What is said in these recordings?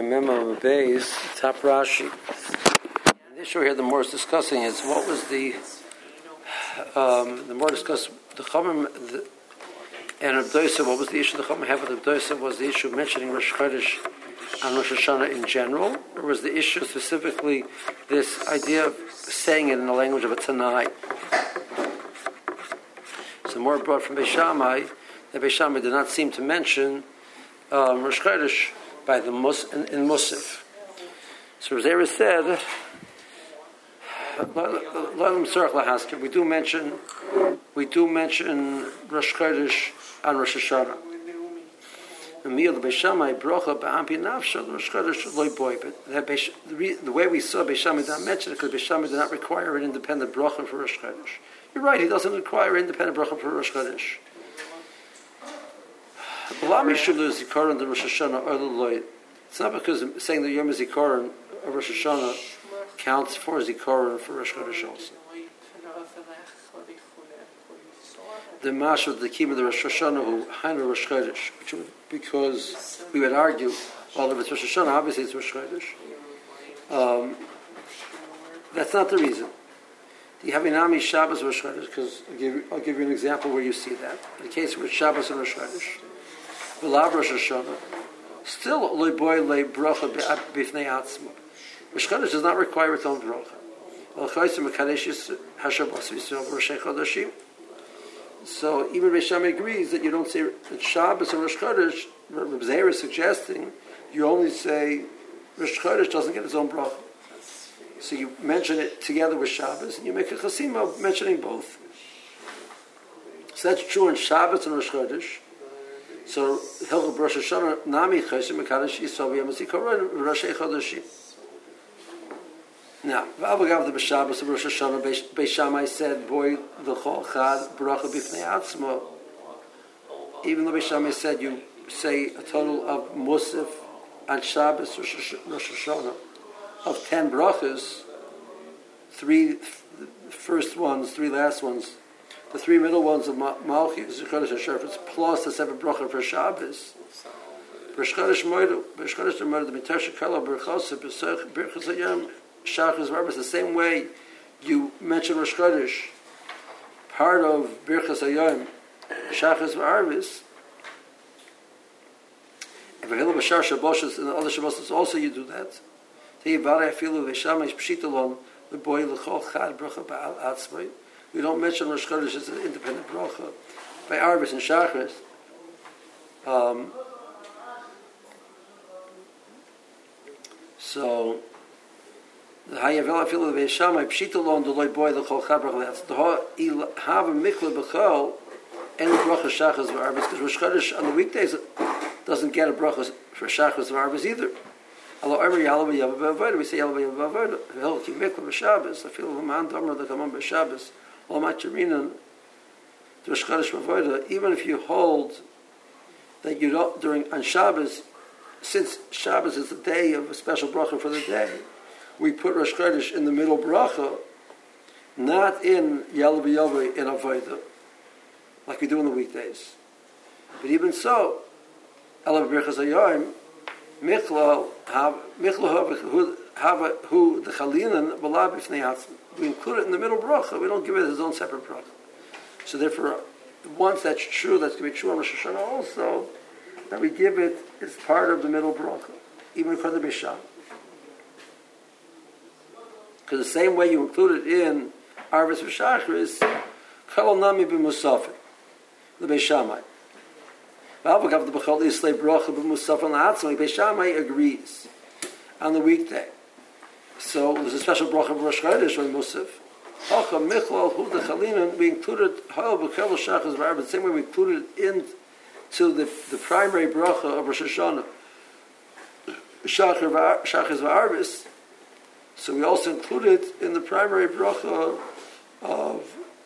Memo Beis, top Rashi. The issue here the more is discussing is what was the more discussed the Chachamim and Abdoisa. What was the issue the Chachamim had with Abdoisa? Was the issue mentioning Rosh Chodesh and Rosh Hashanah in general, or was the issue specifically this idea of saying it in the language of a Tanai? So more brought from Beis Shammai, that Beis Shammai did not seem to mention Rosh Chodesh by the in Musaf. So Zera said, we do mention Rosh Chodesh and Rosh Hashanah. The way we saw Beis Shammai did not mention it because Beis Shammai did not require an independent bracha for Rosh Chodesh. You're right, he doesn't require an independent bracha for Rosh Chodesh. It's not because saying the Yom Zikaron of Rosh Hashanah counts for Zikaron for Rosh Chodesh also. The Mash of the Kima of the Rosh Hashanah who Hainu Rosh Chodesh, because we would argue, well, if it's Rosh Hashanah, obviously it's Rosh Chodesh. That's not the reason. The Havinami Shabbos Rosh Chodesh, because I'll give you an example where you see that. In the case where it's Shabbos and Rosh Chodesh, V'lav Rosh Hashanah, still loy boy lay bracha b'ifnei atzma. Rosh Chodesh does not require its own bracha. So even Beis Shammai agrees that you don't say that Shabbos and Rosh Chodesh. Reb Zera is suggesting you only say Rosh Chodesh doesn't get its own bracha. So you mention it together with Shabbos, and you make a chasima of mentioning both. So that's true in Shabbos and Rosh Chodesh. So Hilchot Rosh Hashanah Nami Chesed Mekadosh Yisrael V'Yom Zikaron Roshei Chodeshim. Now, V'Avagav the B'Shabbos of Rosh Hashanah Beis Shammai said, "Boy L'Chol Chad Bracha B'Fnei Atzmo." Even though Beis Shammai said you say a total of Musaf and Shabbos Rosh Hashanah of 10 brachas, 3 first ones, 3 last ones. The 3 middle ones of Malchi, Zikaron Shofetz, plus the 7 bracha for Shabbos. Rosh Chodesh Moed, Rosh Chodesh Moed, the Mitasha Kala Berchos, Berchos Hayam, Shachris Varbis. The same way you mention Rosh Chodesh, part of Berchos Hayam, Shachris Varbis. If Hillel Bashar Shabbos and other Shabbos also you do that. Tei Varei Afilu Ve'Shamay Pshitalon L'Boy L'Chol Chad Bracha Ba'al Atzmai. We don't mention Rosh Chodesh as an independent bracha by Arbis and Shachris. So the Hayavela Filu Ve'Shamay Pshitalon D'Loy Boy L'Chol Chad Bracha. That's the Have a Mikla B'Chol and the bracha Shachris V'Arbis, because Rosh Chodesh on the weekdays doesn't get a bracha for Shachris V'Arbis either. Allah Omer Yalav Yavav. We say Yalav Yavav. Hilchot Mikla B'Shabbos. I feel L'man Domer L'Kamam B'Shabbos. Even if you hold that you don't on Shabbos, since Shabbos is the day of a special bracha for the day, we put Rosh Chodesh in the middle bracha, not in Yalav Yavav in Avodah, like we do in the weekdays. But even so, Elav Birchas Hayom Michla Hu the Chalinan V'Lav B'Fnei Atzma. We include it in the middle bracha. We don't give it its own separate bracha. So therefore, once that's true, that's going to be true on Rosh Hashanah also, that we give it as part of the middle bracha, even according to Beis Shammai. Because the same way you include it in Arvis V'Shachris, Kol Nami B'Musafin, the Beis Shammai. V'Avagav the B'Chol Yislei Bracha B'Musafin L'Atzmai. Beis Shammai agrees on the weekday. So there's a special bracha of Rosh Chodesh on Musaf. Hacha Michlal Hu the Chalinan. We included Ha'el B'Kel Shachas V'Arba. The same way we included into the primary bracha of Rosh Hashanah, Shachas V'Arbis. So we also included in the primary bracha of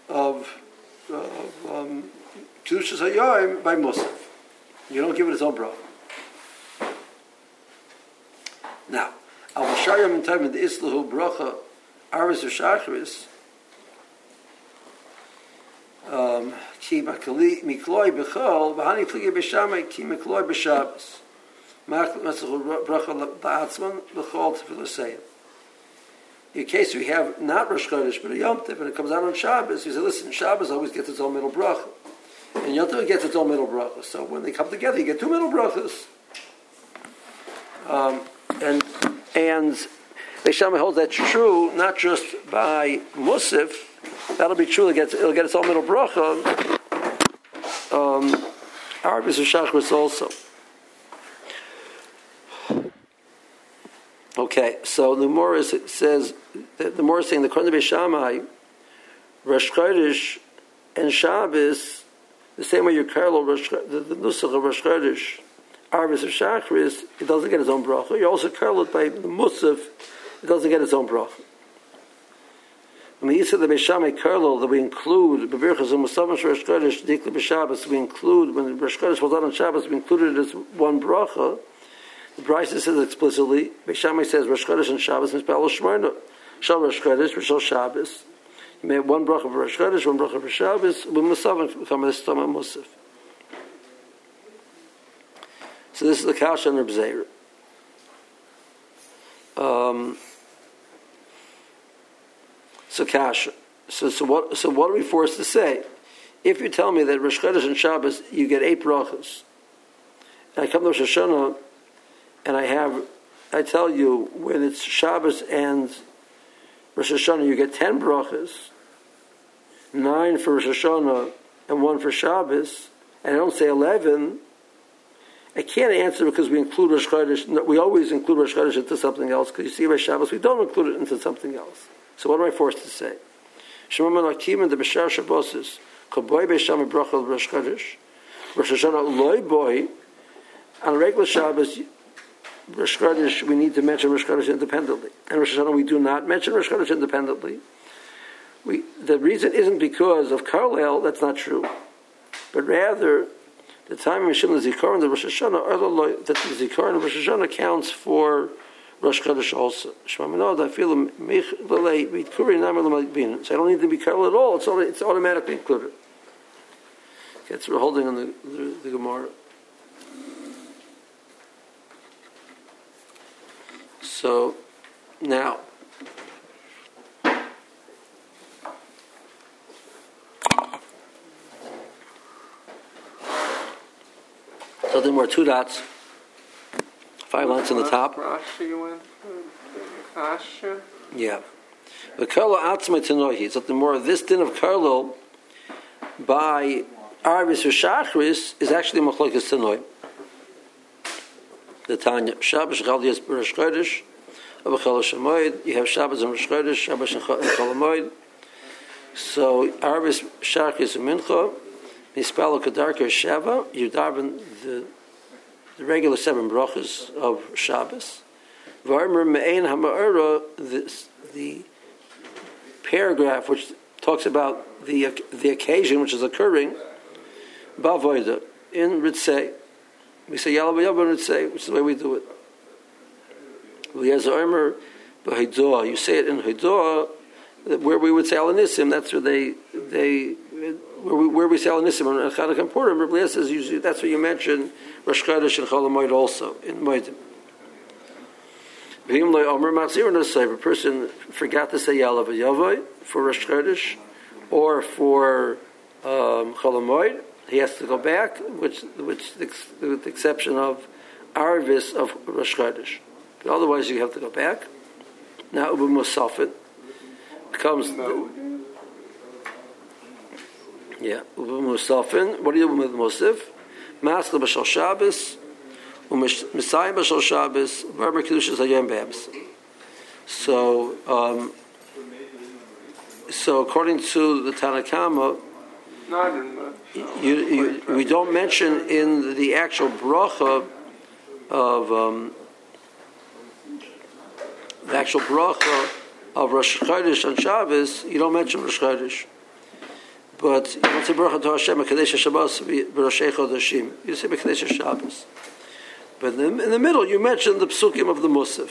Kedushas Hayom by Musaf. You don't give it its own bracha. Now, Al Vashayim in time in the Islahu bracha Arvis V'Shachris Ki Mikloi B'Chol V'Hani Pligi B'Shamai Ki Mikloi B'Shabbos. In case we have not Rosh Chodesh but a Yom Tov and it comes out on Shabbos, you say, listen, Shabbos always gets its own middle bracha, and Yom Tov gets its own middle bracha. So when they come together, you get two middle brachas. And Beis Shammai holds that's true not just by Musaf. That'll be true. It'll get its own middle bracha. Arvis or Shachris also. Okay, so the Gemara says the Gemara is saying the Korban Beis Shammai, Rosh Chodesh and Shabbos, the same way you carol the nusach of Rosh Chodesh, Arvis or Shachris, it doesn't get its own bracha. You also carol it by the Musaf, it doesn't get its own bracha. When we say the Beis Shammai carol that we include B'Birchas and Musaf Rosh Chodesh, Dikla B'Shabbos, we include when Rosh Chodesh was on Shabbos, we included it as one bracha. The Brisa says explicitly, Beis Shammai says Rosh Chodesh and Shabbos and Spell Shmarna. Shal Rosh Chodesh, Shal Shabbos. You may have one bracha for Rosh Chodesh, one bracha for Shabbos, with Musaf and come with the Musaf. So this is the Kasha and Reb Zeir. So Kasha. So what are we forced to say? If you tell me that Rosh Chodesh and Shabbos you get 8 brachas, and I come to Rosh Hashanah and I tell you when it's Shabbos and Rosh Hashanah you get 10 brachas, 9 for Rosh Hashanah and 1 for Shabbos, and I don't say 11, I can't answer because we include Rosh Chodesh. We always include Rosh Chodesh into something else, because you see by Shabbos we don't include it into something else. So what am I forced to say? Shemam Akim and the Beshar Shabbosis, Koboy Beis Shammai bracha Rosh Chodesh, Rosh Hashanah loy boy. On a regular Shabbos, Rosh Chodesh, we need to mention Rosh Chodesh independently. And Rosh Hashanah, we do not mention Rosh Chodesh independently. The reason isn't because of Carlisle, that's not true. But rather, the time of Mishim the Zikaron, the Rosh Hashanah, that the Zikaron of Rosh Hashanah counts for Rosh Chodesh also. So I don't need to be Carlisle at all, it's automatically included. Okay, so we're holding on the Gemara. So, now, so then we're 2 dots, 5 lines on the top. Yeah. The Karlo Atzma Tanohi, so the more this din of Karlo by Arvis or Shachris is actually Machlokes Tanoi. The Tanya, Shabbos Chaldias Rosh Chodesh, Abba Chol Shamoid. You have Shabbos and Rosh Chodesh, Shabbos and Chol Hamoed. So Arvis Shachris and Mincha, Mispalo Kedarka Sheva. You daven the regular 7 brachas of Shabbos. Varmer Me'ein Hama'ara, the paragraph which talks about the occasion which is occurring, Bavoida in Ritzei. We say Yalav Yalav Ritzei, which is the way we do it. You say it in Hidoah, where we would say Alanissim. That's where where we say Alanissim on Chanukah and Purim. Rabbi says usually that's where you mention Rosh Chodesh and Chol Hamoed also in Moedim. If a person forgot to say Yalav Yavai for Rosh Chodesh or for Chol Hamoed, he has to go back, which with the exception of Arvis of Rosh Chodesh. But otherwise, you have to go back. Now Ubu Musafin becomes Ubu Musafin. What do you do with Musaf? Masla b'Shal Shabbos. Messiah b'Shal Shabbos, Barber Kedushas Hayom Babs. So according to the Tanakama, we don't mention in the actual bracha of Rosh Chodesh on Shabbos. You don't mention Rosh Chodesh, but you don't say bracha to Hashem Kadesh Shabbos b'Roshei Chodeshim. You say Kadesh Shabbos. But in the middle, you mention the psukim of the Musaf.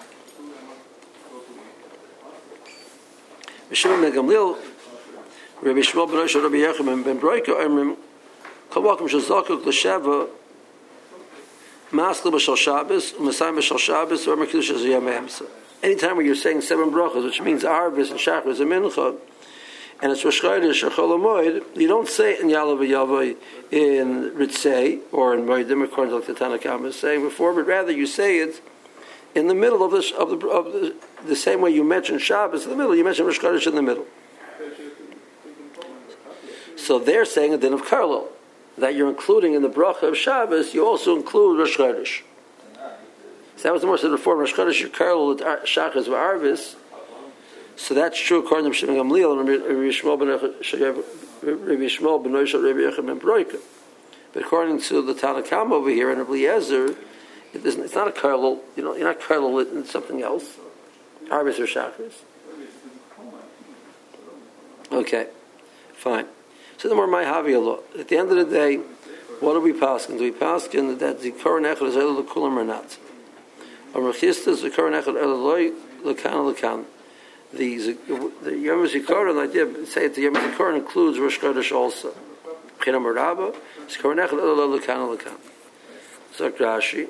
Mishimon ben Gamliel, Rabbi Shmuel ben Rosh, Rabbi Yechim ben Broika, Omrim, Kol Wakum Shazakuk L'Sheva, Maskil b'shal Shabbos, Masayim b'shal Shabbos, or Mekidusha Ziyam Emsa. Anytime where you're saying 7 brachos, which means Arvis and Shachris and Mincha, and it's Rosh Chodesh or Chol HaMoed, you don't say it in Yalav Yavai in Ritzei or in Moedim, according to the Tanna Kamma was saying before, but rather you say it in the middle of the same way you mentioned Shabbos in the middle, you mentioned Rosh Chodesh in the middle. So they're saying a din of Karlo, that you're including in the bracha of Shabbos, you also include Rosh Chodesh. So that was the most of the before Rosh Chodesh, your Karlo, Shachris, Arvis. So that's true according to Shimon Gamliel and Rabbi Yishmael ben Noishal, Rabbi Yechon ben Broika. But according to the Tanna Kamma over here and Rabbi Eliezer, it's not a Karlo, you're not Karlo in something else. Arvis or Shachris. Okay, fine. So the more my Haviyah. At the end of the day, what do we paskin? Do we paskin that the Koran Echad is Elo L'Kulam or not? Or Mechistas the Koran Echad Elo L'Kan. The Yom HaZikaron, I did say that the Yom HaZikaron includes Rosh Chodesh also. B'china Merabah, it's Koran Echad Elo L'Kan. So Rashi.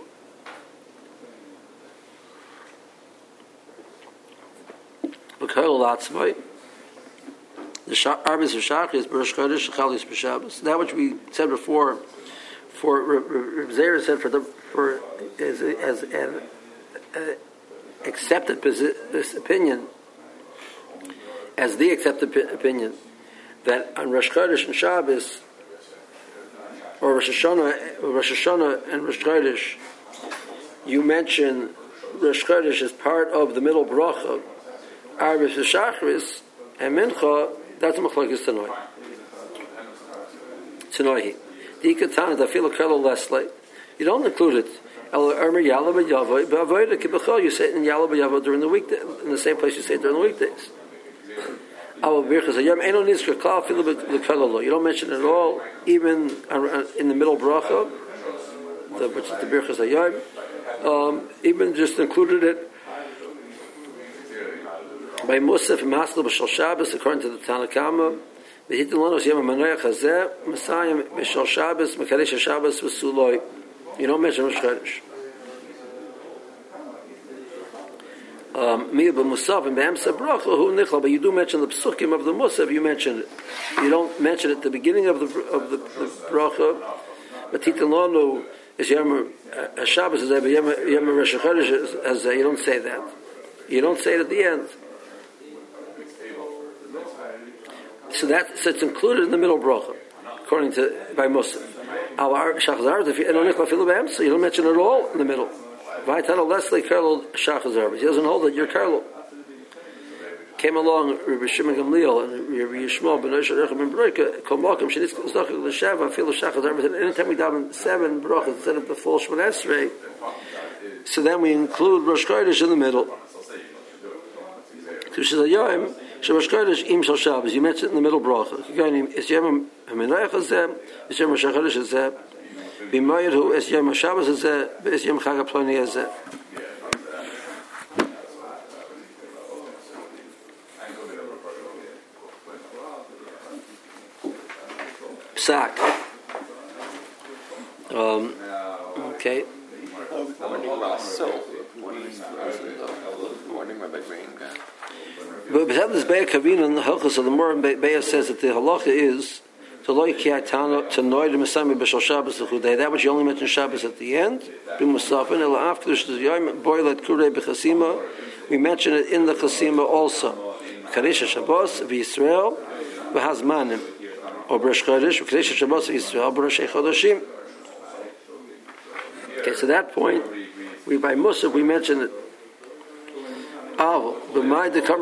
B'Koil Latzmai. The Arbis of Shachris, Rosh Chodesh, Chalis B'Shabbos. That which we said before, for Reb Zera said as an accepted opinion, as the accepted opinion, that on Rosh Chodesh and Shabbos, or Rosh Hashanah and Rosh Chodesh, you mention Rosh Chodesh as part of the middle bracha, Arbis of Shachris and Mincha. That's a machlokes Tanoi. Tanoi. Dikatan dafilo kelo lesle. You don't include it. El ermer yalav yavoi ba'avoda kibachol. You say it in yalav yavoi during the weekday, in the same place you say it during the weekdays. Our birchas hayom eno nizkar klal filo b'kelolo. You don't mention it at all, even in the middle bracha, which is the birchas hayom. Even just included it by Musaf and Maskil b'shal Shabbos, according to the Tanna Kamma, v'hitin lonos yom ha'manoach hazeh, Masayim b'shal Shabbos, Mekadesh HaShabbos v'suloi. You don't mention Rosh Chodesh. Miyah b'musaf and b'amsa bracha hu nichla, but you do mention the psukim of the Musaf. You mention it. You don't mention it at the beginning of the bracha. But hitin lono is yom HaShabbos hazeh, but yom Rosh Chodesh hazeh. You don't say that. You don't say it at the end. So it's included in the middle bracha, according to by Musaf. Our shachazar, if you don't mention it at all in the middle. Vaytana Leslie Karlo shachazar. He doesn't hold that you're Karlo. Came along Rabbi Shimon Gamliel and Rabbi Yishmael ben Noishal ben Broika. Kol Malkim Shenitzk Zdachik L'Sheva Filo shachazar. Anytime we daven 7 brachas instead of the full Shemon Esrei, so then we include Rosh Chodesh in the middle. You mentioned in the middle bracha. It's Yom HaMenoach Hazeh, it's Yom HaShachodesh Hazeh, B'Moed it's Yom HaShabbos Hazeh, it's Yom Chag HaPloni Hazeh. Psak. Okay. Morning, Rabbi Green. But this Be'er Kavina and the Hilchos of the Moran Be'er says that the halacha is to loy ki'atano to noy the Masami b'shal Shabbos l'chudei. That which you only mention Shabbos at the end. B'musafin ela after the yom boilet kurei b'chasima. We mention it in the chasima also. Kadesh Shabbos v'Yisrael v'hazmanim or b'Rosh Chodesh v'Kadesh Shabbos v'Yisrael b'Rosh Chodashim. Okay, so that point we by Musaf we mention it. We mentioned it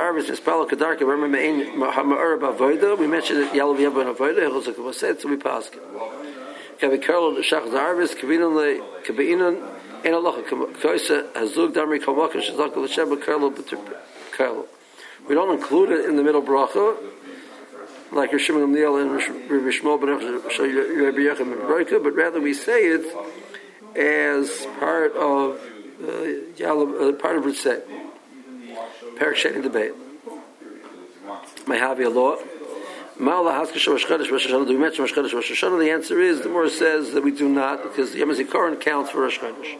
Yalav Yavon Avodah. So we pass it. Can we curl the Shachas Arvis? Kavinon le Kavinon in Allah Koisa Hazug Damri Kalmakan Shazak L'Shem Curl. We don't include it in the middle bracha like Rosh Gamliel and Rabbi Shmuel ben Rabbi Yechon ben Broika, but rather we say it as part of part of Ritzeh. Perik Sheni debate. My Haviyah law. Ma'ala Haskash Rosh Chodesh Rosh Hashanah. Do we mention Rosh Chodesh Rosh Hashanah? The answer is the Gemara says that we do not, because Yom HaZikaron counts for Rosh Chodesh.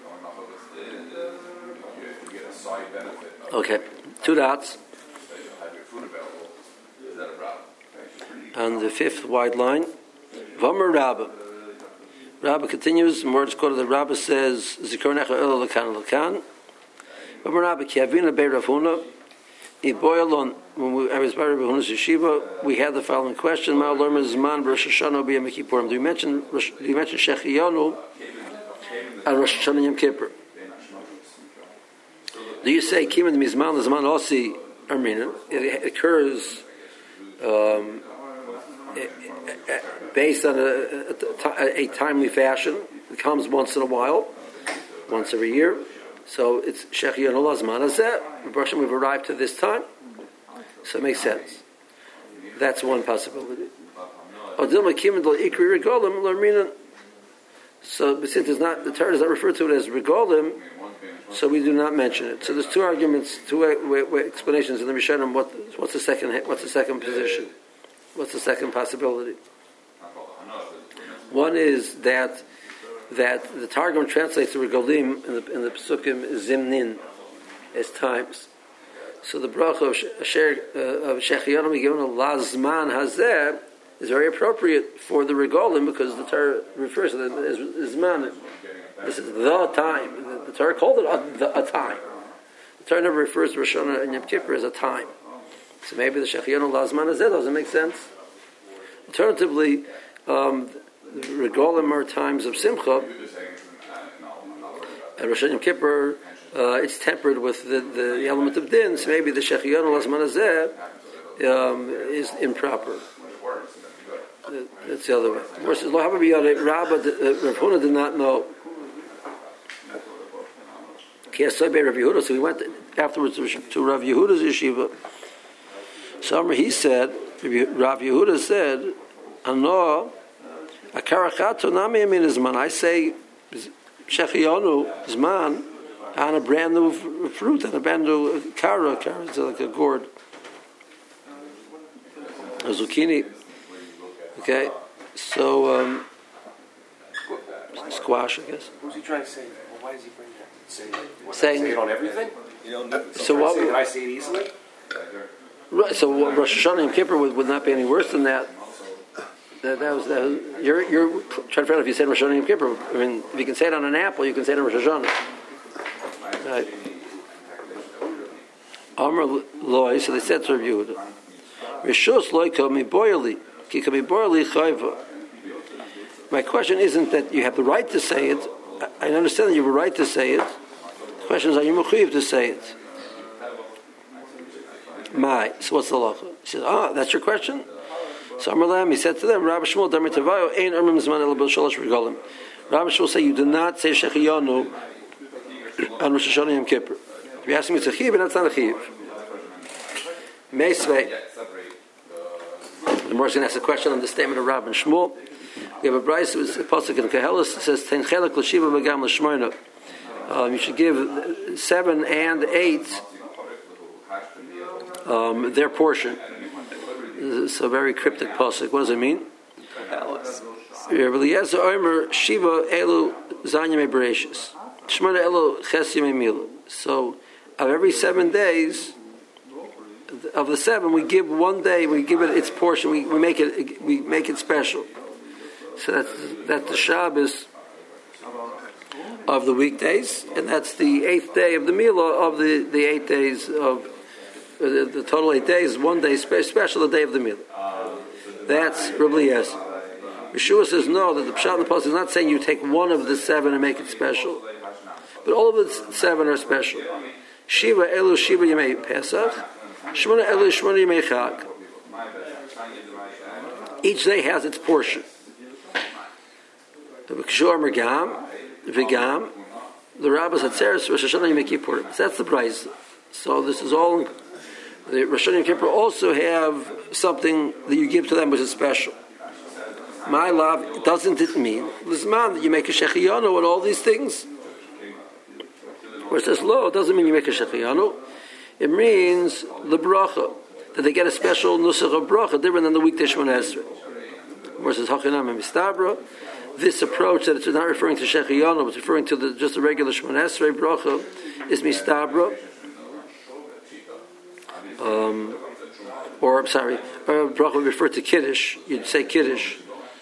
Okay, 2 dots. On the 5th wide line, V'amar Rabba. Rabba continues. More is quoted that Rabba says, "Zikaron Echa Elo Lakan Lakan." V'amar Rabba Ki Avina Bei Rav Huna. When I was by Rav Huna's yeshiva, we had the following question: Ma Lorma Zman Rosh Hashanah B'Yom Kippurim. Do you mention Shechiyanu at Rosh Hashanah Yom Kippur? Do you say Kiman Mizman Zman Osi Armina? It occurs based on a timely fashion. It comes once in a while, once every year. So it's Shechiyanu Lazman Azeh. We've arrived to this time, so it makes sense. That's one possibility. So since it's not, the Torah does not refer to it as regolim, so we do not mention it. So there's 2 arguments, 2 explanations in the Rishonim. What's the second position? What's the second possibility? One is that the Targum translates the regolim in the Pesukim zimnin as times. So the bracha of Shechiyanu given a lazman hazeh is very appropriate for the regolim because the Torah refers to it as zman. This is the time. The Torah called it a time. The Torah never refers to Rosh Hashanah and Yom Kippur as a time. So maybe the Shechiyanu lazman hazeh doesn't make sense. Alternatively, the regolim are times of simcha. At Rosh Hashanah Yom Kippur, it's tempered with the element of din, so maybe the Shechiyanu Lazman Hazeh is improper. That's the other way. Rav Huna did not know. So he went afterwards to Rav Yehuda's yeshiva. So he said, Rav Yehuda said, Ano, Akarachato Nami Yamin Zman. I say Shechiyanu Zman on a brand new fruit, and a brand new kara. Kara is like a gourd. A zucchini. Okay, so squash, I guess. What was he trying to say? Well, why does he bring that? Saying it on everything? So what? Can I say it easily? Right. So Rosh Hashanah and Kippur would not be any worse than that. That was you're trying to figure out if you say Rosh Hashanah and Kippur. I mean, if you can say it on an apple, you can say it on Rosh Hashanah. Right. Amar loy. So they said to Rav Yehuda, Rishus loy kami boyali, ki kami boyali chayva. My question isn't that you have the right to say it. I understand that you have a right to say it. The question is, are you mechuyev to say it? So what's the halacha? He says, that's your question? So Amar Lam, he said to them, Rabbi Shmuel, Damar Tavayo, Ein Amrim Zman Ela B'Shalosh Regalim. Rabbi Shmuel say you do not say Shechiyanu on Rosh Hashanah Yom Kippur. If you ask me, it's a chiv, and that's not a chiv. Meisvei. The Morris going to ask a question on the statement of Rabbi Shmuel. We have a brayso with a pasuk in Kehelis. It says, Ten chelak l'shiva v'gam l'shmoina. You should give 7 and 8 their portion. It's a very cryptic pasuk. What does it mean? Eliezer Omer Shiva Elu Zanyame Bereshis. Shmona Elu Ches Yemei Milu. So, of every 7 days, of the 7, we give 1 day. We give it its portion. We make it special. So that's the Shabbos of the weekdays, and that's the 8th day of the Milah of the 8 days of the total 8 days. 1 day special, the day of the Milah. That's Rabbi Eliezer. Yeshua says no, that the Pshat in the Pasuk is not saying you take 1 of the 7 and make it special, but all of the 7 are special. Shiva Elu Shiva Yemei Pesach, Shmona Elu Shmona Yemei Chag. Each day has its portion. V'gam, the Rabbis Hatzeres Rosh Hashanah Yom Kippur. That's the price. So this is all. The Rosh Hashanah Yom Kippur also have something that you give to them which is special. My love, doesn't it mean Lizman that you make a Shechiyanu and all these things? Where it says lo, it doesn't mean you make a Shechiyanu. It means the bracha. that they get a special nusach of bracha different than the weekday Shemona Esrei. Versus Hachinam and Mistabra. This approach that it's not referring to Shechianu, but it's referring to just the regular Shemona Esrei bracha is Mistabra. Bracha would refer to Kiddush. You'd say Kiddush.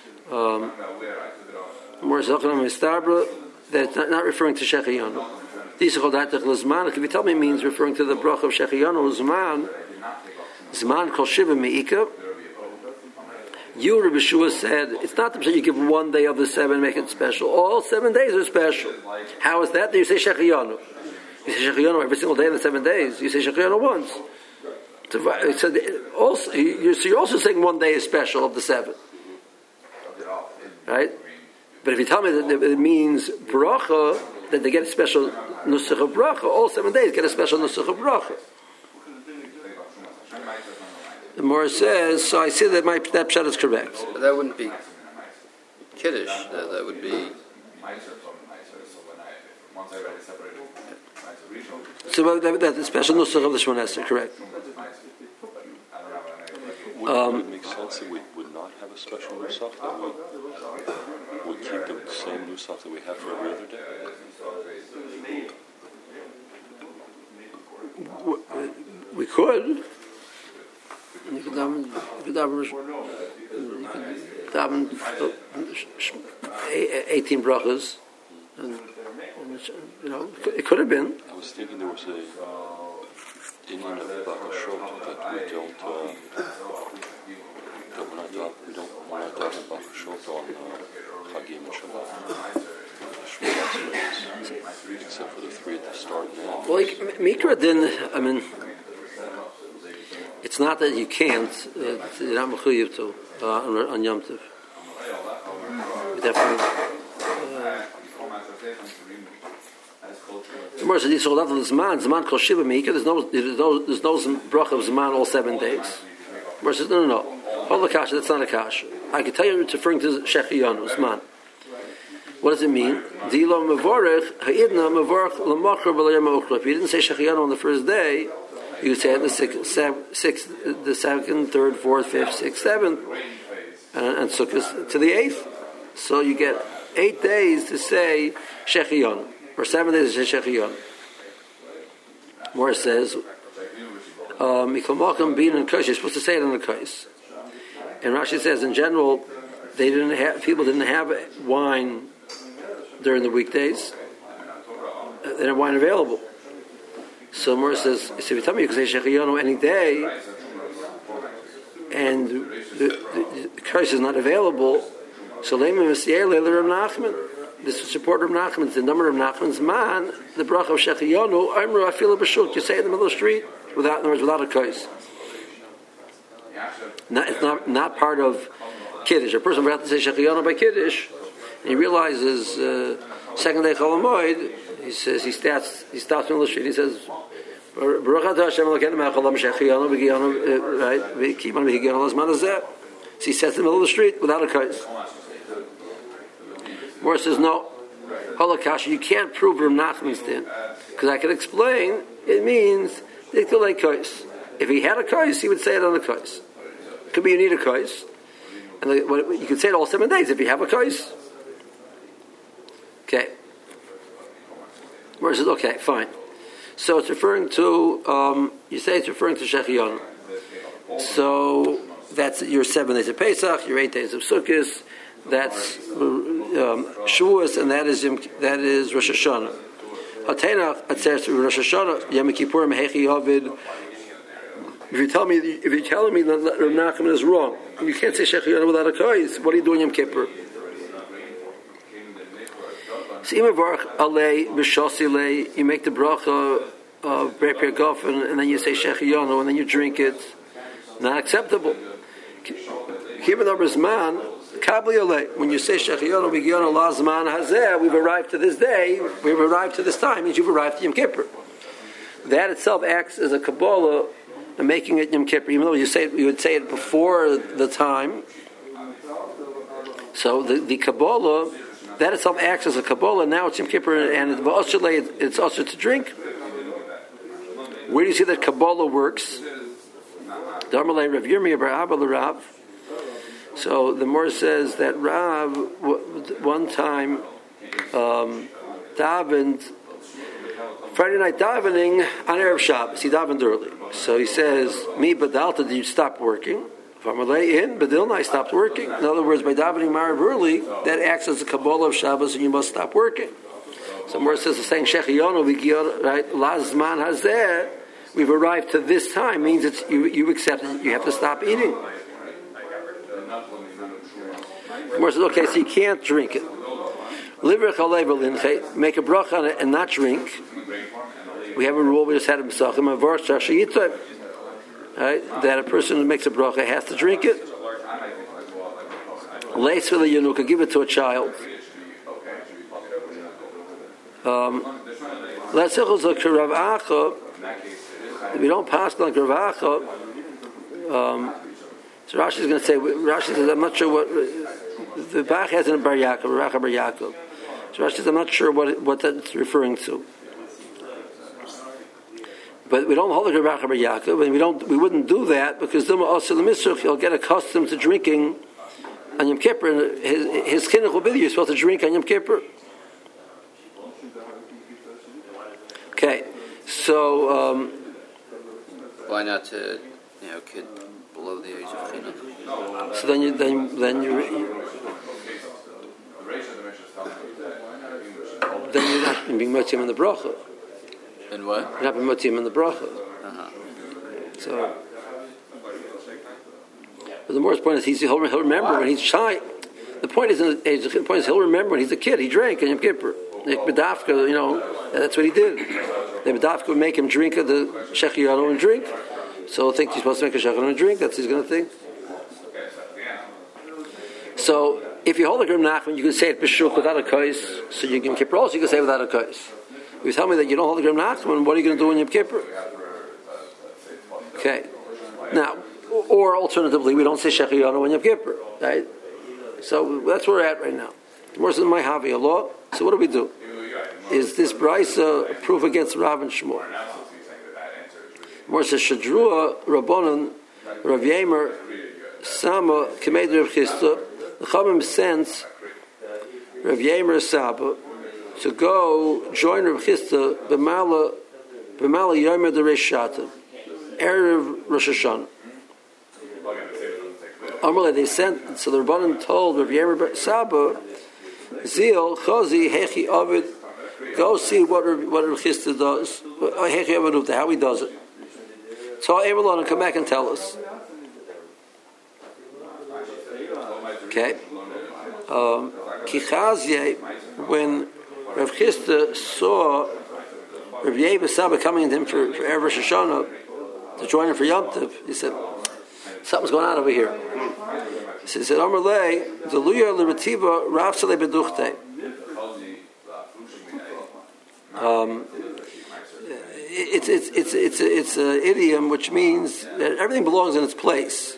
Whereas Hachinam and Mistabra, that's not referring to Shechianu. If you tell me it means referring to the bracha of Shechianu, Zman Kol Shiva Me'ika. You, Rabbi Shua, said it's not that you give one day of the 7 and make it special. All 7 days are special. How is that? You say Shechianu. You say Shechianu every single day of the 7 days. You say Shechianu once. So you're also saying one day is special of the 7. Right? But if you tell me that it means bracha, that they get a special nusach of bracha, all 7 days get a special nusach of bracha. The Morah says, so I say that that pshat is correct. But that wouldn't be Kiddush. That would be... So that's the special nusach of the Shemona Esrei, correct. Would it make sense that we would not have a special nusach, that we would keep the same nusach that we have for every other day? We could. You could daven 18 brachas, and it could have been. I was thinking there was a Indian of Bakashot that we don't Bakashot on Chagim and Shabbat, except for the 3 at the start and end. Well, Mikra didn't. I mean, it's not that you can't. You're not mechuyev to on Yom Tov. Definitely. The Gemara says, Zman Kol Shiva Me'ika. There's no bracha of Zman all 7 days. The Gemara says, no. Hold the kasha. That's not a kasha. I can tell you it's referring to Shechianu, Zman. What does it mean? Dilo mevorech ha'idna mevorech l'machar b'layam ha'uchla. If you didn't say Shechianu on the first day, you would say it the 2nd, 3rd, 4th, 5th, 6th, 7th, and Sukkot to the 8th. So you get 8 days to say Shechianu, or 7 days to say Shechianu. More says, Mikol Malcham Bin and Kos. You're supposed to say it on the Kos. And Rashi says, in general, people didn't have wine during the weekdays. They didn't have wine available. So Morah says, if you tell me you can say Shechianu any day, and the curse is not available, so Leimer Messiah Leiler Rav Nachman. This is support Rav Nachman. The number of Nachman's man, the bracha of Shechianu, Amru Afila B'Shuk. You say it in the middle of the street without a curse. It's not part of Kiddush. A person forgot to say Shechianu by Kiddush, and he realizes 2nd day Chol HaMoed. He says he stops in the middle of the street. He says, "Baruch Atah Hashem Elokeinu melech haolam shechianu v'gianu right v'kiman v'higianu l'zman hazeh." So he says in the middle of the street without a curse. Morah says no. Holakash, you can't prove Rav Nachman's din because I can explain. It means delay curse. If he had a curse, he would say it on the curse. Could be you need a curse, and you can say it all 7 days if you have a curse. Okay. Where it says, okay, fine. So it's referring to, you say it's referring to Shechianu. So that's your 7 days of Pesach, your 8 days of Sukkot, that's Shavuos, and that is Rosh Hashanah. Hatenach Atzeres Rosh Hashanah Yom Kippurim Hechi Ovid. If you're telling me that Rav Nachman is wrong, you can't say Shechianu without a kais. What are you doing Yom Kippur? So you make the bracha of Brei Pri Hagafen, and then you say Shechianu, and then you drink it. Not acceptable. When you say Shechianu, B'Gianu Lazman Hazeh, we've arrived to this day, we've arrived to this time, means you've arrived to Yom Kippur. That itself acts as a Kabbalah and making it Yom Kippur, even though you would say it before the time. So the Kabbalah, that itself acts as a Kabbalah. Now it's Yom Kippur, and it's also to drink. Where do you see that Kabbalah works? Darmalei Rav Yirmiyah bar Abba Rav. So the Mor says that Rav one time davened Friday night davening on Erev Shabbos. He davened early. So he says, "Mi badalta, did you stop working?" Farmalei in Badilna, I stopped working. In other words, by davening Marav early, that acts as a Kabbalah of Shabbos, and you must stop working. So Mor says the saying Shechiyonu v'giyot, right? Lazman hazeh. We've arrived to this time, means it's you accept it, you have to stop eating. Mor says, okay, so you can't drink it. Make a bracha on it and not drink. We have a rule, we just had a Mesachim, right? That a person who makes a bracha has to drink it. Leis for the Yanuka, give it to a child. If we don't pass like Rav Acha, so Rashi is going to say, Rashi says, I'm not sure what, the Bach has in a Bar Yaakov, Rav Acha Bar Yaakov. So Rashi says, I'm not sure what that's referring to. But we don't hold the Rav Acha Bar Yaakov, and we wouldn't do that, because then also the Misrach, he'll get accustomed to drinking on Yom Kippur, and his chinuch will be you're supposed to drink on Yom Kippur. Okay, so why not to kid below the age of chinuch? So then you then you're not being motim in the bracha. And what? You're not being motim in the bracha. So, but the Mor's point is he'll remember when he's shy. The point is he'll remember when he's a kid. He drank on Yom Kippur. Bedafka, that's what he did. The Bedafka would make him drink the Shechiyanu and drink. So he'll think he's supposed to make a Shechiyanu and drink. That's what he's going to think. So if you hold a Grim Nachman, you can say it b'shuk without a kais. So you can Kippur also you can say without a kais. If you tell me that you don't hold a Grim Nachman, what are you going to do in Yom Kippur? Okay. Now, or alternatively, we don't say Shechiyanu in Yom Kippur, right? So that's where we're at right now. More than my Havi law. So what do? Is this Brisa a proof against Rav and Shmuel? More says Shadrua Rabbanon Rav Yemer Sama Kemed Rav Chisda. The Chachamim sends Rav Yemer Saba to go join Rav Chisda b'mala Yomer Deresh Shata erev Rosh Hashanah. Amalei they sent, so the Rabbanon told Rav Yemer Saba, Zil Chazi Hechi Ovid, go see what Rav Chisda does, Hechi Ovid, how he does it. So Avalon and come back and tell us. Okay. Kichazye, when Rav Chisda saw Rav Yemer Saba coming to him for erev Rosh Hashanah to join him for Yom Tov, he said, something's going on over here. He said, Amar Lei, Deluya L'Retiva Rav Salei Beduchte. It's an idiom which means that everything belongs in its place.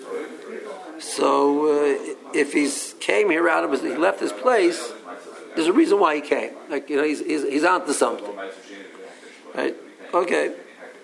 So if he came here he left his place, there's a reason why he came. Like he's onto something, right? Okay.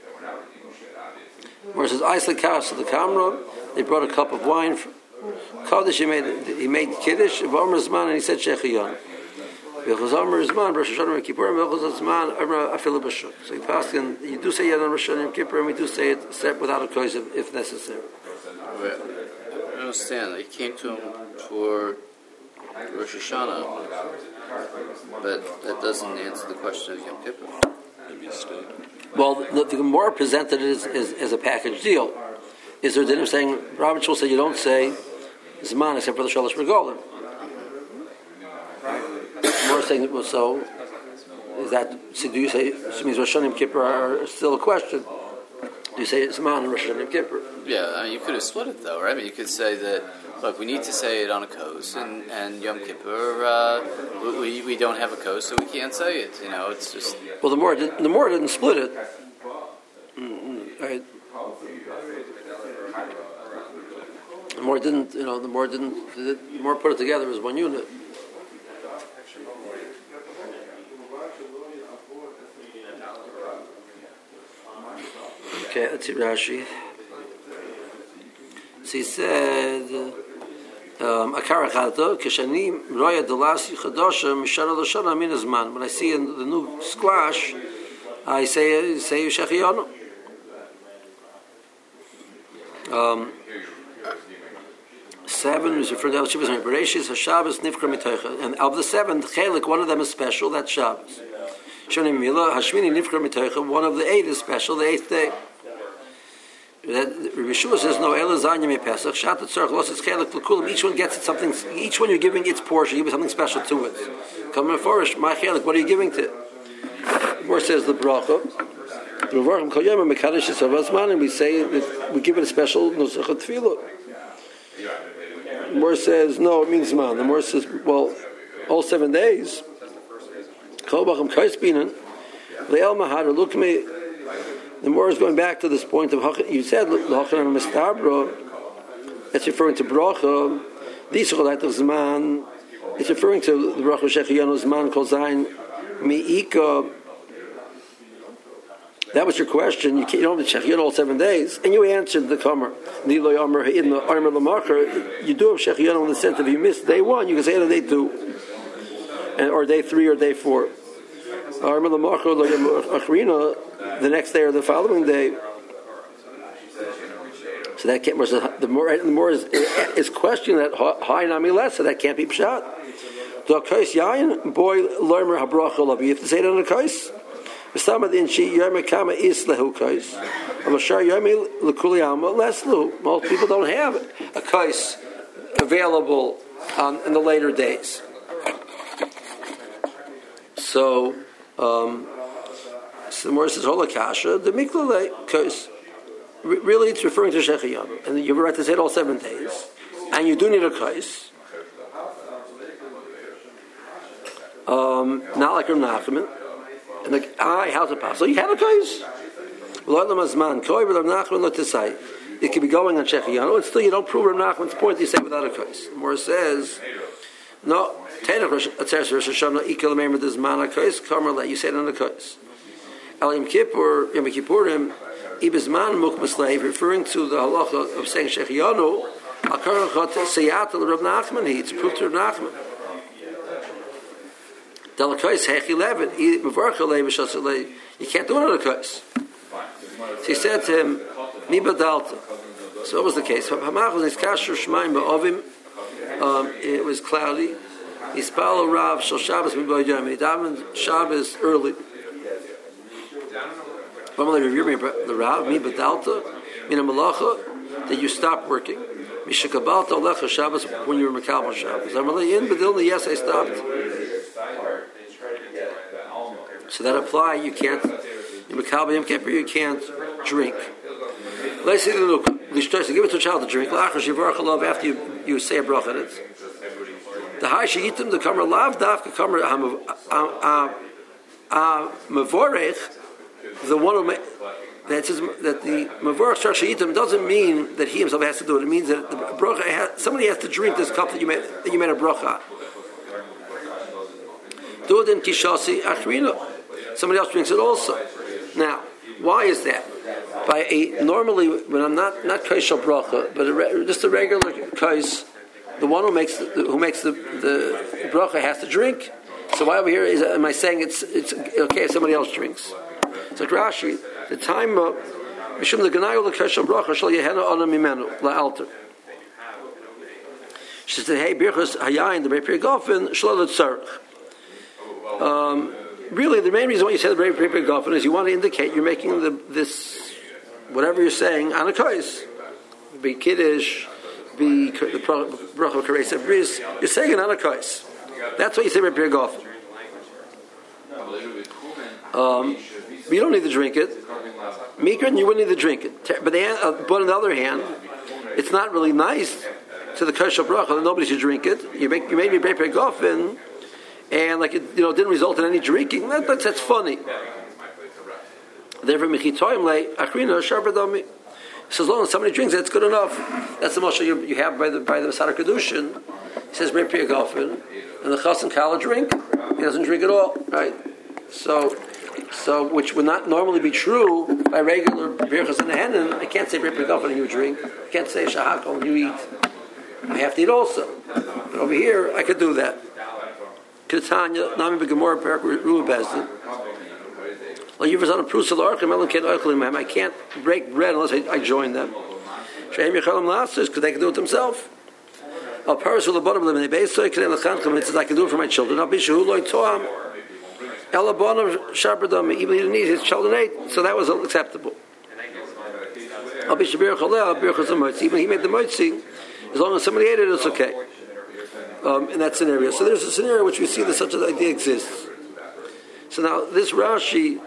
Where says Isla Kaus to the Kamra, they brought a cup of wine. Kaddish he made Kiddush of Omer Zman, and he said Shechiyon. Because Omer Zman, Rosh Hashanah Kippur, and Zman Afilu B'Shuk. So you pass in, you do say Yad on Rosh Hashanah Kippur, and we do say it without a kois if necessary. I don't understand. He came to him for Rosh Hashanah, but that doesn't answer the question of Yom Kippur. Maybe a steak. Well, the Gemara presented it as a package deal. Is there a dinner saying, Rabbi Shmuel said you don't say Zman except for the Shalosh Regalim? The Gemara saying, well, so is that, so do you say, so means Rosh Hashanah and Kippur are still a question? Do you say Zman and Rosh Hashanah and Kippur? Yeah, I mean, you could have split it though, right? I mean, you could say that, look, we need to say it on a kos, and Yom Kippur, we don't have a kos, so we can't say it. It's just. Well, the more didn't split it. Right. The more put it together as one unit. Okay, let's see Rashi. So he said, "Akarachata kishani roya delasi chadosha mishana l'shana min azman." When I see in the new squash, I say Shechianu. 7 is referred to Shabbos and Bereshis, Shabbos Nifkar Mitoicha, and of the 7, Chelik, one of them is special. That's Shabbos. Shonim Mila Hashmini Nifkar Mitoicha, one of the 8 is special, the 8th day. That Rabbi Yeshua says no. Ela Zanya Me Pesach Shat Tzarich Los It's Chelik L'Kulam. Each one gets it something. Each one you're giving its portion. You give something special to it. Come in Forish, my Chelik. What are you giving to? More says the bracha. And we say that we give it a special Nusach Tefillah. More says no, it means man. The more says, well, all 7 days. The more is going back to this point of you said it's referring to bracha. It's referring to the bracha Shechianu Zman Kol Zayin Mi'ika. That was your question. You don't have Shechianu all 7 days, and you answered the Kamer. In the Armor Lamacher, you do have Shechianu in the sense if you missed day 1, you can say it on day 2, or day 3, or day 4. Armor Lamacher Achrina, the next day or the following day. So that can't. The more is questioning that high nami less, so that can't be pshat. The kais yayin boy learner habracha labi. You have to say it on a kais. Most people don't have a kais available in the later days. So, the more says holakasha, the miklale kais. Really, it's referring to Shechianu, and you have a right to say it all 7 days, and you do need a kais. Not like Rav Nachman. And how's it possible? You had a kais. It could be going on Shechianu, and still you don't prove Rav Nachman's point. You say without a kais. More says, no. You say it on a kais. El Yom Kippur, Yom Kippurim, Ibizman Mukmaslei, referring to the halacha of saying Shechianu, Akarachat Seyatel Rav Nachman. It's proof to Rav Nachman. You can't do it on a kais. So he said to him, Mi badalta. So what was the case? It was cloudy. He spalled Rav Shal Shabbos mi b'yom. He davened Shabbos early. The Rav Mi badalta min malacha that you stopped working. Mishakabalta alecha Shabbos when you were Mekabel Shabbos. Yes, I stopped. So that apply. You can't. In Mekabel Yom Kippur, you can't drink. Let's say give it to a child to drink. After you say a bracha in it. The high sheyitim the kamer lav dafka kamer mavorech. The one who that says that the mavorech sheyitim doesn't mean that he himself has to do it. It means that the bracha somebody has to drink this cup that you made a bracha. Do it in kishasi achrina. Somebody else drinks it also. Now, why is that? Normally, when I'm not kaishal bracha, but just a regular kais, the one who makes the bracha has to drink. So why over here am I saying it's okay if somebody else drinks? It's like Rashi, the time mishum the ganayu l'kaishal bracha shal yehena ona mimenu la'alter. She said, "Hey, birchas hayayin the Beipir Gofen shlo l'tzarich." Really, the main reason why you say the Beipir Gofen is you want to indicate you're making this whatever you're saying on a kais, be kiddush, be the bracha of karesa bris. You're saying it on a kais. That's why you say Beipir Gofen. But you don't need to drink it. Mikra, you wouldn't need to drink it. But on the other hand, it's not really nice to the kosher bracha that nobody should drink it. You made me Beipir Gofen, and like it, didn't result in any drinking. That's funny. Therefore, michitoyim le achrina sharbadami. So as long as somebody drinks it, it's good enough. That's the mashal you have by the Masar Kedushin. He says Beipir Gofen, and the chassan kala drink. He doesn't drink at all, right? So So, which would not normally be true by regular birchas and henin. I can't say Ripper Gofen and you drink. I can't say Shahakol and you eat. I have to eat also. But over here, I could do that. Ketanya, Nami B'Gemor, Perak Ruah Bezdin. I can't break bread unless I join them. Because they can do it themselves. It says I can do it for my children. Even he didn't eat, his children ate, so that was acceptable. Even he made the moitzi, as long as somebody ate it, it's okay. In that scenario. So there's a scenario which we see that such an idea exists. So now this Rashi,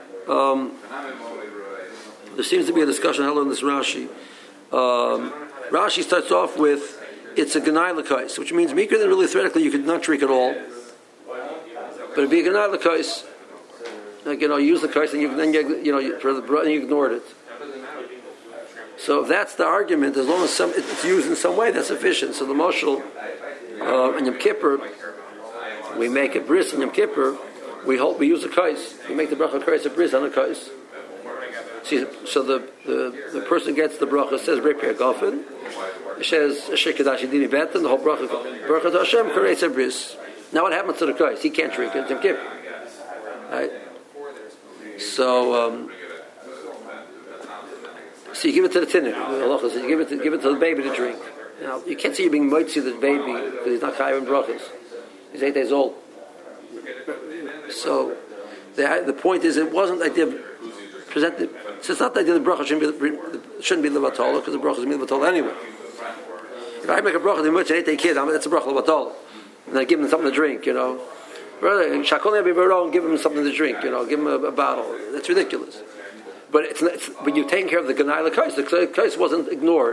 there seems to be a discussion how long this Rashi. Rashi starts off with it's a Ganai L'Kais, which means meeker than really theoretically you could not drink at all. But it'd be a Ganai L'Kais. Like, you use the kais and you ignored it. So if that's the argument, as long as it's used in some way, that's sufficient. So the Moshel in Yom Kippur, we make a bris in Yom Kippur. We use a kais. We make the bracha kais a bris on a kais. So the person gets the bracha, says Ripper Gofen. It says Shekadashi Dini Betan. The whole bracha to Hashem creates a bris. Now what happens to the kais? He can't drink it. Yom Kippur, right? So you give it to the tinnik. You give it to the baby to drink. Now you can't say you're being moitzi the baby because he's not chayav in brachas. He's 8 days old. So the point is, it wasn't the idea presented. So it's not the idea the bracha shouldn't be levatola because the bracha is levatola anyway. If I make a bracha to moitzi an 8-day kid, that's a bracha levatola, and I give him something to drink, Brother, Shakol Nebi give him something to drink, give him a bottle. That's ridiculous. But but you're taking care of the Ganai L'Kais. The Kais wasn't ignored.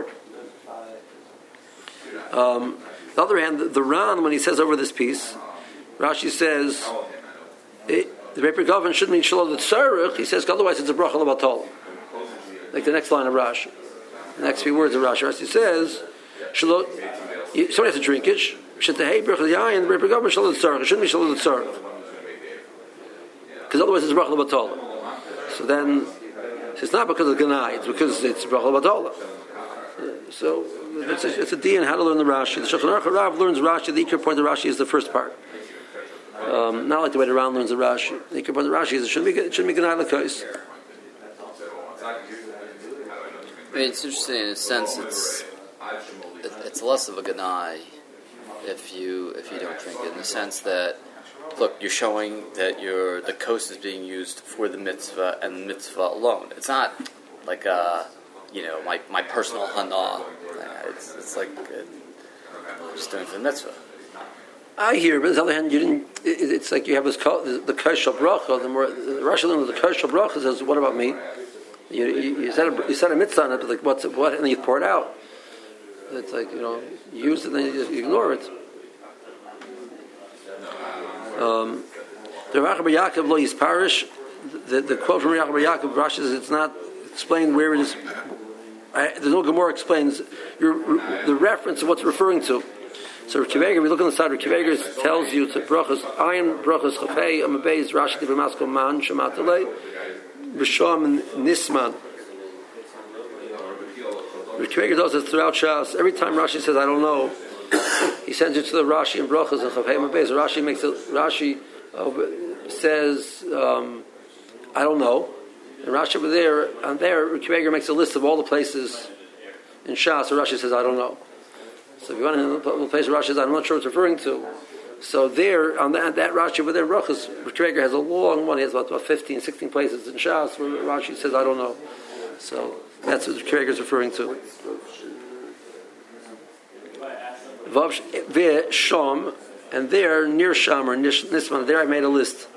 On the other hand, the Ran, when he says over this piece, Rashi says the Ripper Gofen shouldn't mean Shalom the Tzarech. He says otherwise it's a bracha l'batol. Like the next line of Rashi, the next few words of Rashi. Rashi says Shalom. Somebody has to drink it. Shetahei bracha yayin. The Ripper Gofen Shalom the Tzarech. It shouldn't be Shalom the Tzarech because otherwise it's a bracha l'batol. So then it's not because of Ganai. It's because it's bracha l'batol. So it's a D in how to learn the Rashi. The Shulchan Aruch Rav learns Rashi. The Ikar point of Rashi is the first part. Not like the way the Ran learns the Rashi. The Ikar point of Rashi is it shouldn't be Ganai L'Kais. It's interesting in a sense. It's less of a Ganai if you don't drink it, in the sense that look, you're showing that the kos is being used for the mitzvah and the mitzvah alone. It's not like my personal hana. It's like just doing for the mitzvah. I hear, but on the other hand, you didn't. It's like you have the kos shel bracha. The Rashi learns the kos shel bracha says, "What about me?" You said a mitzvah on it, but like what? And then you pour it out. It's like you use it, and then you just ignore it. The Rav Yaakov lo yisparish. The quote from Rav Yaakov Rashi says it's not explained where it is. There's no Gemara explains the reference of what's referring to. So Rav Kiveger, we look on the side. Rav Kiveger tells you to brachas ayin brachas chafei amabeis Rashi divamasko man shematalei b'sham nisman. Rav Kiveger does this throughout Shas. Every time Rashi says I don't know, he sends it to the Rashi and brachas and chafei amabeis. Rashi says I don't know. And Rashi over there, Rav Kiveger makes a list of all the places in Shas. So Rashi says, I don't know. So if you want to know the place Rashi says, I'm not sure what it's referring to. So there, on that Rashi over there, Rav Kiveger has a long one. He has about 15, 16 places in Shas where Rashi says, I don't know. So that's what Rav Kiveger is referring to. Vav Sham, and there, near Sham or Nisman, there I made a list.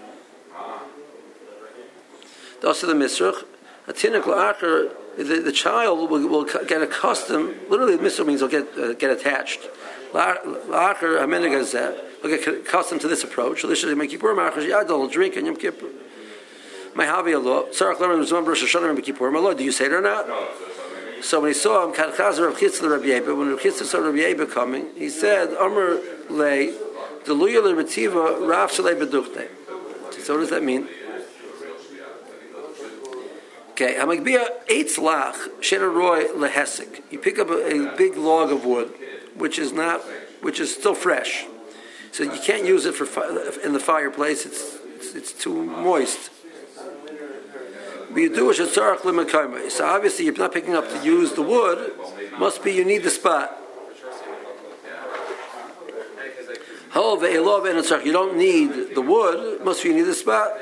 Also the Misrach, a tinuk la'achar, the child will get accustomed. Literally, the Misrach means will get attached. La'achar hamenegazeh will get accustomed to this approach. L'ishas Yom Kippur ma'achar yadol drink in Yom Kippur. My havi Allah tzarach learn zman Rosh Hashanah Yom Kippur. My Lord, do you say it or not? So when he saw him, Kadchazer Rav Chitzah Rabbi Yeba, when Rav Chitzah saw Rabbi Yeba coming, he said, Amr lei deluya le'retiva Rav shalei beduchte. So what does that mean? Okay, Hamagbia eitz lach sheraroy lehesik. You pick up a big log of wood, which is still fresh, so you can't use it in the fireplace. It's too moist. So obviously, you're not picking up to use the wood. Must be you need the spot. You don't need the wood. Must be you need the spot.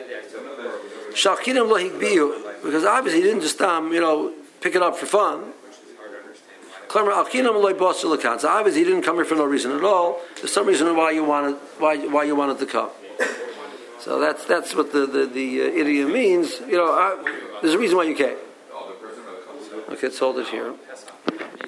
Because obviously, you didn't just pick it up for fun. So obviously, you didn't come here for no reason at all. There's some reason why you wanted to come. So that's what the idiom means. There's a reason why you came. Okay, let's hold it here.